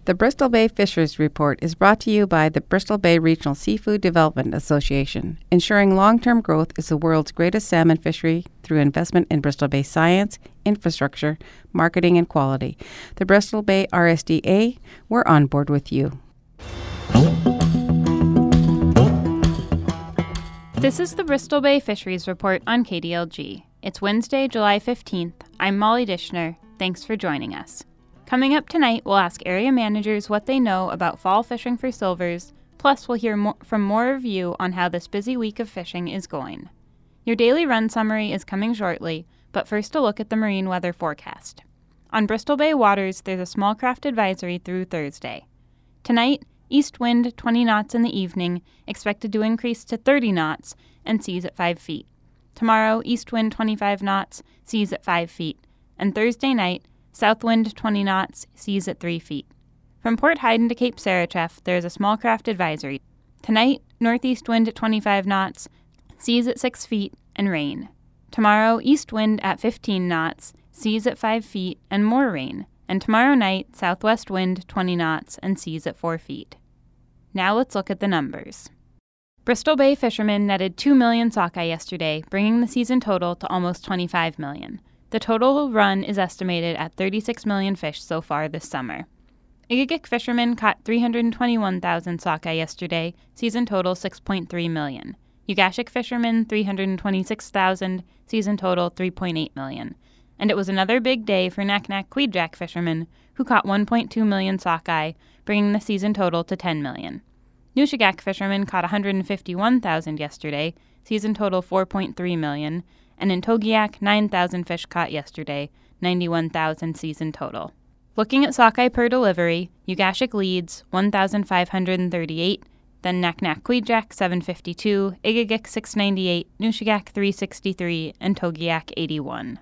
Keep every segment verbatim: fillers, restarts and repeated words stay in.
The Bristol Bay Fisheries Report is brought to you by the Bristol Bay Regional Seafood Development Association. Ensuring long-term growth is the world's greatest salmon fishery through investment in Bristol Bay science, infrastructure, marketing, and quality. The Bristol Bay R S D A, we're on board with you. This is the Bristol Bay Fisheries Report on K D L G. It's Wednesday, July fifteenth. I'm Molly Dishner. Thanks for joining us. Coming up tonight, we'll ask area managers what they know about fall fishing for silvers, plus we'll hear more from more of you on how this busy week of fishing is going. Your daily run summary is coming shortly, but first a look at the marine weather forecast. On Bristol Bay waters, there's a small craft advisory through Thursday. Tonight, east wind twenty knots in the evening, expected to increase to thirty knots, and seas at five feet. Tomorrow, east wind twenty-five knots, seas at five feet. And Thursday night, south wind twenty knots, seas at three feet. From Port Heiden to Cape Sarachef, there is a small craft advisory. Tonight, northeast wind at twenty-five knots, seas at six feet, and rain. Tomorrow, east wind at fifteen knots, seas at five feet, and more rain. And tomorrow night, southwest wind twenty knots, and seas at four feet. Now let's look at the numbers. Bristol Bay fishermen netted two million sockeye yesterday, bringing the season total to almost twenty-five million. The total run is estimated at thirty-six million fish so far this summer. Igigik fishermen caught three hundred twenty-one thousand sockeye yesterday, season total six point three million. Ugashik fishermen three hundred twenty-six thousand, season total three point eight million. And it was another big day for Naknek Queedjack fishermen, who caught one point two million sockeye, bringing the season total to ten million. Nushagak fishermen caught one hundred fifty-one thousand yesterday, season total four point three million. And in Togiak, nine thousand fish caught yesterday, ninety-one thousand season total. Looking at sockeye per delivery, Ugashik leads one thousand five hundred thirty-eight, then Naknek Queedjack seven fifty-two, Igigik six ninety-eight, Nushagak three sixty-three, and Togiak eighty-one.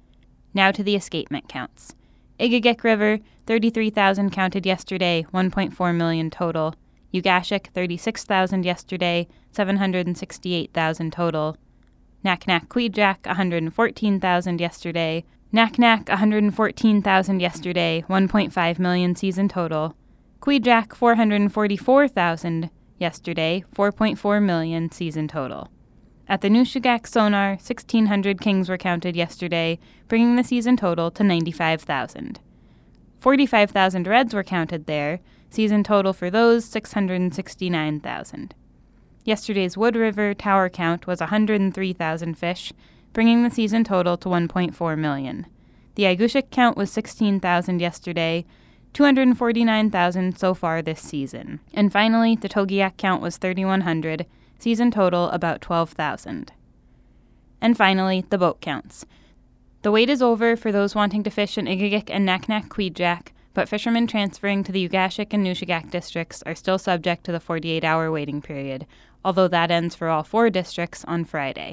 Now to the escapement counts. Igigik River, thirty-three thousand counted yesterday, one point four million total. Ugashik, thirty-six thousand yesterday, seven hundred sixty-eight thousand total. Naknek Queedjack, one hundred fourteen thousand yesterday. Naknek, one hundred fourteen thousand yesterday, one point five million season total. Queedjack, four hundred forty-four thousand yesterday, four point four million season total. At the Nushagak sonar, sixteen hundred kings were counted yesterday, bringing the season total to ninety-five thousand. forty-five thousand reds were counted there, season total for those six hundred sixty-nine thousand. Yesterday's Wood River tower count was one hundred three thousand fish, bringing the season total to one point four million. The Igushik count was sixteen thousand yesterday, two hundred forty-nine thousand so far this season. And finally, the Togiak count was thirty-one hundred, season total about twelve thousand. And finally, the boat counts. The wait is over for those wanting to fish in Igigik and Naknek Queedjack, but fishermen transferring to the Ugashik and Nushagak districts are still subject to the forty-eight hour waiting period, although that ends for all four districts on Friday.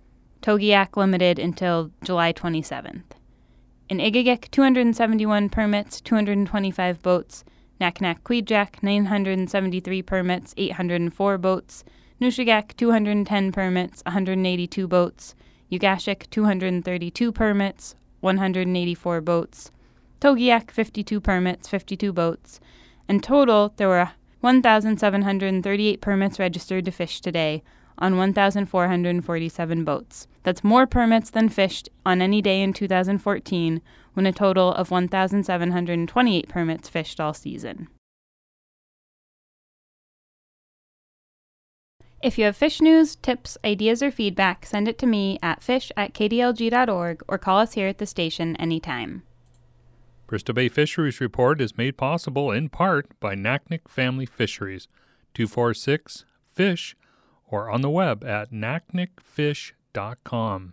Togiak limited until July twenty-seventh. In Igigik, two hundred seventy-one permits, two hundred twenty-five boats. Naknek Queedjack, nine hundred seventy-three permits, eight hundred four boats. Nushagak, two hundred ten permits, one hundred eighty-two boats. Ugashik, two hundred thirty-two permits, one hundred eighty-four boats. Togiak, fifty-two permits, fifty-two boats. In total, there were one thousand seven hundred thirty-eight permits registered to fish today on one thousand four hundred forty-seven boats. That's more permits than fished on any day in two thousand fourteen, when a total of one thousand seven hundred twenty-eight permits fished all season. If you have fish news, tips, ideas, or feedback, send it to me at fish at k d l g dot org or call us here at the station anytime. Bristol Bay Fisheries Report is made possible in part by Naknek Family Fisheries, two four six fish, or on the web at naknek fish dot com.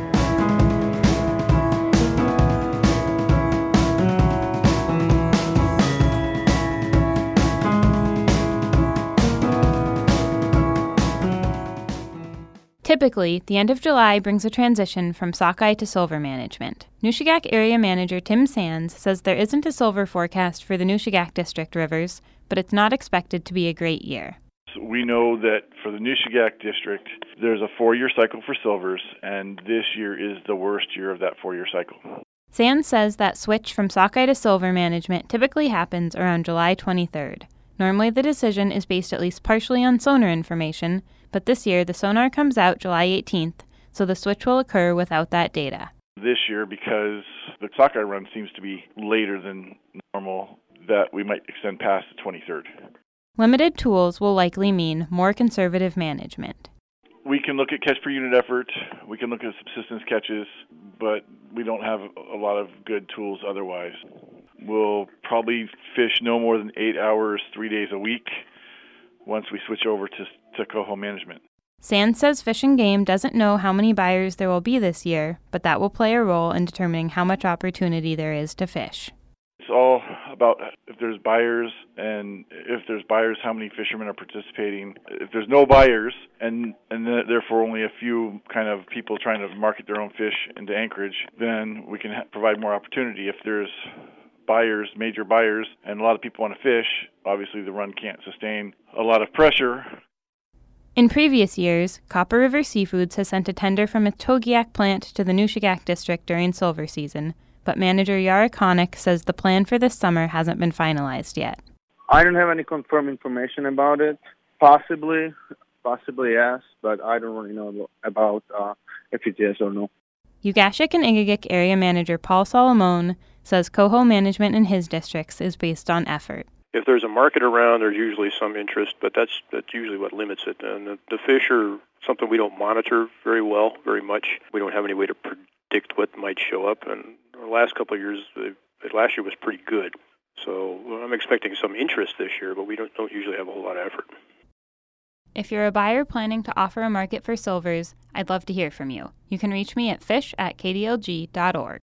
Typically, the end of July brings a transition from sockeye to silver management. Nushagak Area Manager Tim Sands says there isn't a silver forecast for the Nushagak District rivers, but it's not expected to be a great year. We know that for the Nushagak District, there's a four-year cycle for silvers, and this year is the worst year of that four-year cycle. Sands says that switch from sockeye to silver management typically happens around July twenty-third. Normally the decision is based at least partially on sonar information, but this year the sonar comes out July eighteenth, so the switch will occur without that data. This year, because the sockeye run seems to be later than normal, that we might extend past the twenty-third. Limited tools will likely mean more conservative management. We can look at catch per unit effort, we can look at subsistence catches, but we don't have a lot of good tools otherwise. We'll probably fish no more than eight hours, three days a week, once we switch over to, to coho management. Sands says Fish and Game doesn't know how many buyers there will be this year, but that will play a role in determining how much opportunity there is to fish. It's all about if there's buyers, and if there's buyers, how many fishermen are participating. If there's no buyers, and and therefore only a few kind of people trying to market their own fish into Anchorage, then we can ha- provide more opportunity. If there's buyers, major buyers, and a lot of people want to fish, obviously the run can't sustain a lot of pressure. In previous years, Copper River Seafoods has sent a tender from its Togiak plant to the Nushagak district during silver season, but manager Yara Connick says the plan for this summer hasn't been finalized yet. I don't have any confirmed information about it. Possibly, possibly yes, but I don't really know about uh, if it is or no. Ugashik and Igigik area manager Paul Solomon says coho management in his districts is based on effort. If there's a market around, there's usually some interest, but that's that's usually what limits it. And the, the fish are something we don't monitor very well, very much. We don't have any way to predict what might show up. And the last couple of years, the, last year was pretty good. So I'm expecting some interest this year, but we don't, don't usually have a whole lot of effort. If you're a buyer planning to offer a market for silvers, I'd love to hear from you. You can reach me at fish at k d l g dot org.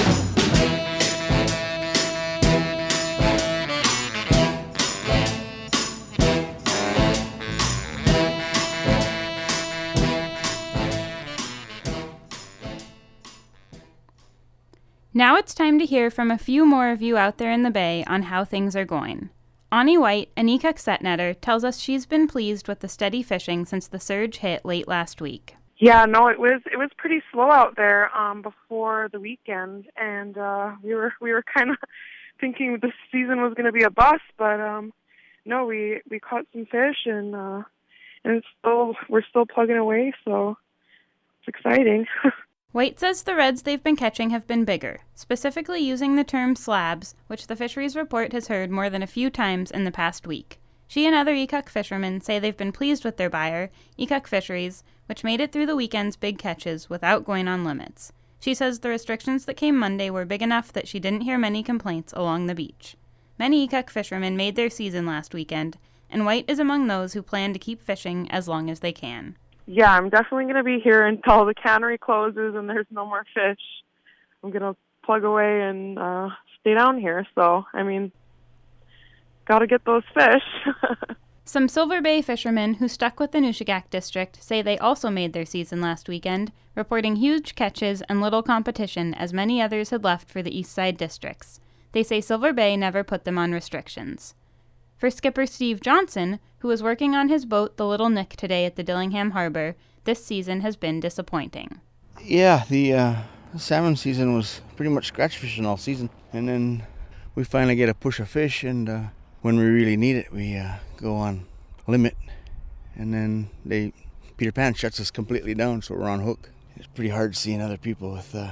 Now it's time to hear from a few more of you out there in the Bay on how things are going. Ani White, an Ekuk set netter, tells us she's been pleased with the steady fishing since the surge hit late last week. Yeah, no, it was it was pretty slow out there um, before the weekend, and uh, we were we were kind of thinking the season was going to be a bust, but um, no, we, we caught some fish, and uh, and it's still we're still plugging away, so it's exciting. White says the reds they've been catching have been bigger, specifically using the term slabs, which the fisheries report has heard more than a few times in the past week. She and other Ekuk fishermen say they've been pleased with their buyer, Ekuk Fisheries, which made it through the weekend's big catches without going on limits. She says the restrictions that came Monday were big enough that she didn't hear many complaints along the beach. Many Ekuk fishermen made their season last weekend, and White is among those who plan to keep fishing as long as they can. Yeah, I'm definitely going to be here until the cannery closes and there's no more fish. I'm going to plug away and uh, stay down here. So, I mean, got to get those fish. Some Silver Bay fishermen who stuck with the Nushagak district say they also made their season last weekend, reporting huge catches and little competition as many others had left for the East Side districts. They say Silver Bay never put them on restrictions. For skipper Steve Johnson, who was working on his boat, the Little Nick, today at the Dillingham Harbor, this season has been disappointing. Yeah, the uh, salmon season was pretty much scratch fishing all season. And then we finally get a push of fish, and uh, when we really need it, we uh, go on limit. And then they Peter Pan shuts us completely down, so we're on hook. It's pretty hard seeing other people with uh,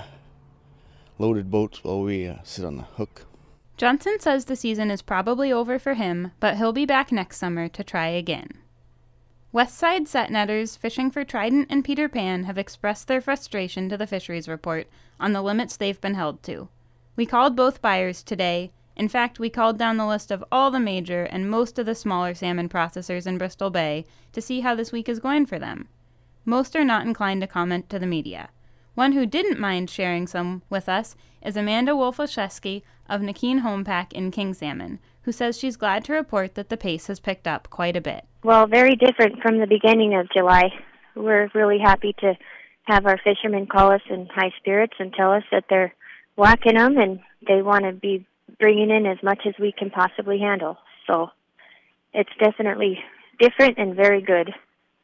loaded boats while we uh, sit on the hook. Johnson says the season is probably over for him, but he'll be back next summer to try again. Westside set netters fishing for Trident and Peter Pan have expressed their frustration to the fisheries report on the limits they've been held to. We called both buyers today. In fact, we called down the list of all the major and most of the smaller salmon processors in Bristol Bay to see how this week is going for them. Most are not inclined to comment to the media. One who didn't mind sharing some with us is Amanda Wolfoszewski of Nakeen Homepack in King Salmon, who says she's glad to report that the pace has picked up quite a bit. Well, very different from the beginning of July. We're really happy to have our fishermen call us in high spirits and tell us that they're whacking them and they want to be bringing in as much as we can possibly handle. So it's definitely different and very good.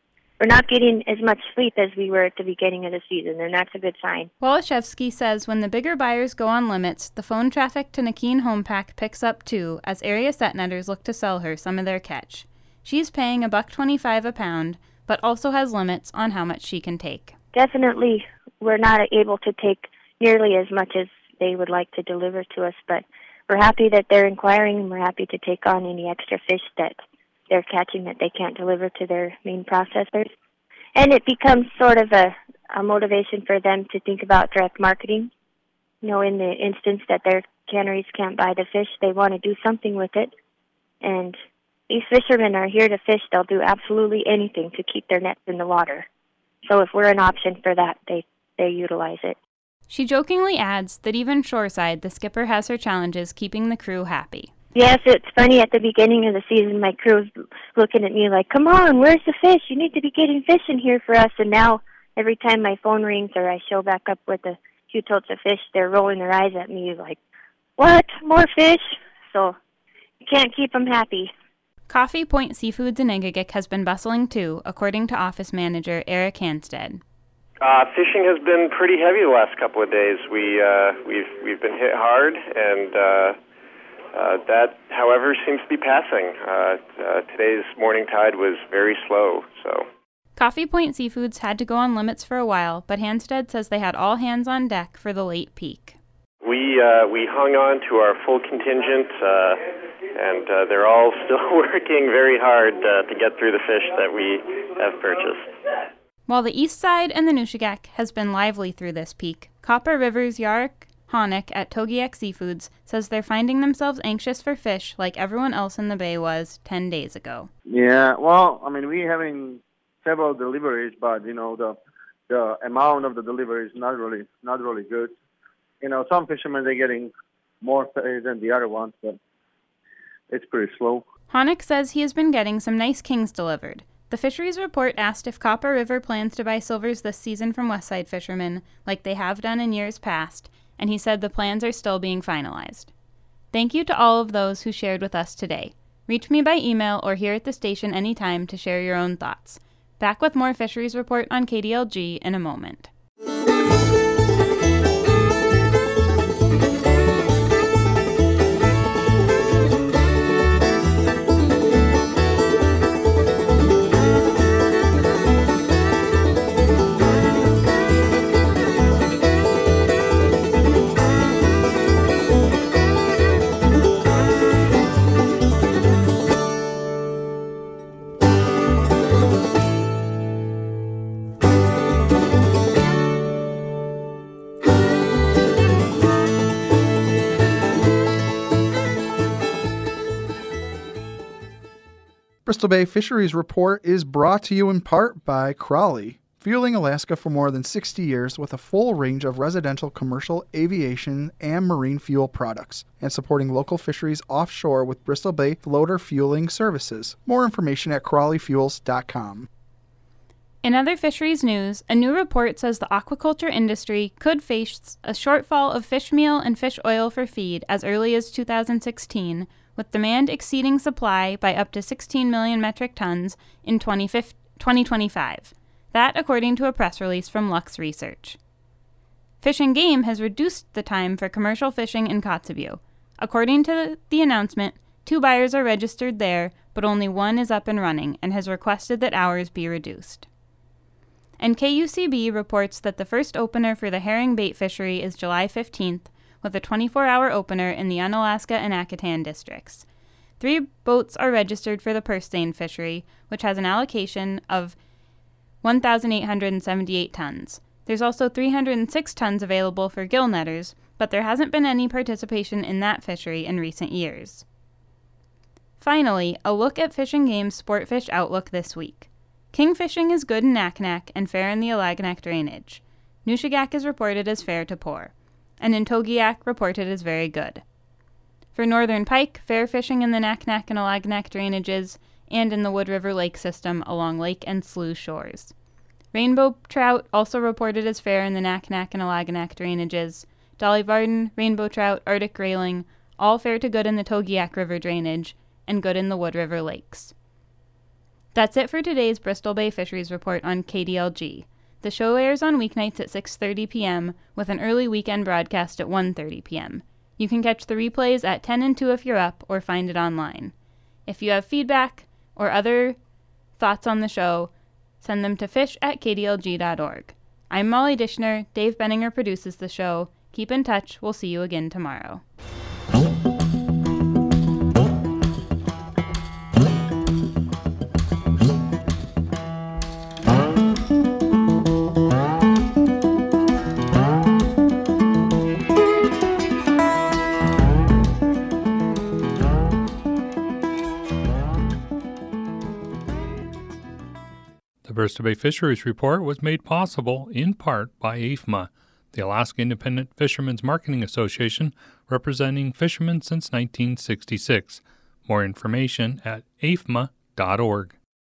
we're not getting as much sleep as we were at the beginning of the season, and that's a good sign. Woloszewski says when the bigger buyers go on limits, the phone traffic to Nakeen Home Pack picks up too, as area set netters look to sell her some of their catch. She's paying a buck twenty-five a pound, but also has limits on how much she can take. Definitely, we're not able to take nearly as much as they would like to deliver to us, but we're happy that they're inquiring, and we're happy to take on any extra fish that they're catching that they can't deliver to their main processors. And it becomes sort of a, a motivation for them to think about direct marketing. You know, in the instance that their canneries can't buy the fish, they want to do something with it. And these fishermen are here to fish. They'll do absolutely anything to keep their nets in the water. So if we're an option for that, they, they utilize it. She jokingly adds that even shoreside, the skipper has her challenges keeping the crew happy. Yes, it's funny. At the beginning of the season, my crew was looking at me like, come on, where's the fish? You need to be getting fish in here for us. And now every time my phone rings or I show back up with a few totes of fish, they're rolling their eyes at me like, what, more fish? So you can't keep them happy. Coffee Point Seafoods in Egegik has been bustling too, according to office manager Eric Hanstead. Uh, fishing has been pretty heavy the last couple of days. We uh, we've we've been hit hard, and uh, uh, that, however, seems to be passing. Uh, uh, today's morning tide was very slow. So, Coffee Point Seafoods had to go on limits for a while, but Hanstead says they had all hands on deck for the late peak. We uh, we hung on to our full contingent, uh, and uh, they're all still working very hard uh, to get through the fish that we have purchased. While the east side and the Nushagak has been lively through this peak, Copper River's Yarek Honik at Togiak Seafoods says they're finding themselves anxious for fish like everyone else in the bay was ten days ago. Yeah, well, I mean, we're having several deliveries, but, you know, the the amount of the delivery is not really not really good. You know, some fishermen, they're getting more fish than the other ones, but it's pretty slow. Honik says he has been getting some nice kings delivered. The fisheries report asked if Copper River plans to buy silvers this season from Westside fishermen, like they have done in years past, and he said the plans are still being finalized. Thank you to all of those who shared with us today. Reach me by email or here at the station anytime to share your own thoughts. Back with more Fisheries Report on K D L G in a moment. Bristol Bay Fisheries Report is brought to you in part by Crowley, fueling Alaska for more than sixty years with a full range of residential, commercial, aviation, and marine fuel products, and supporting local fisheries offshore with Bristol Bay floater fueling services. More information at crowley fuels dot com. In other fisheries news, a new report says the aquaculture industry could face a shortfall of fish meal and fish oil for feed as early as two thousand sixteen, with demand exceeding supply by up to sixteen million metric tons in twenty twenty-five. That according to a press release from Lux Research. Fish and Game has reduced the time for commercial fishing in Kotzebue. According to the announcement, two buyers are registered there, but only one is up and running and has requested that hours be reduced. And K U C B reports that the first opener for the herring bait fishery is July fifteenth, with a twenty-four hour opener in the Unalaska and Akitan districts. Three boats are registered for the purse seine fishery, which has an allocation of one thousand eight hundred seventy-eight tons. There's also three hundred six tons available for gill netters, but there hasn't been any participation in that fishery in recent years. Finally, a look at Fish and Game's Sportfish outlook this week. Kingfishing is good in Naknek and fair in the Alagnak drainage. Nushagak is reported as fair to poor, and in Togiak reported as very good. For northern pike, fair fishing in the Naknek and Alagnak drainages, and in the Wood River Lake system along lake and slough shores. Rainbow trout also reported as fair in the Naknek and Alagnak drainages. Dolly Varden, rainbow trout, Arctic grayling, all fair to good in the Togiak River drainage, and good in the Wood River lakes. That's it for today's Bristol Bay Fisheries Report on K D L G. The show airs on weeknights at six thirty p.m. with an early weekend broadcast at one thirty p.m. You can catch the replays at ten and two if you're up, or find it online. If you have feedback or other thoughts on the show, send them to fish at k d l g dot org. I'm Molly Dishner. Dave Benninger produces the show. Keep in touch. We'll see you again tomorrow. The Bristol Bay Fisheries Report was made possible in part by A F M A, the Alaska Independent Fishermen's Marketing Association, representing fishermen since nineteen sixty-six. More information at a f m a dot org.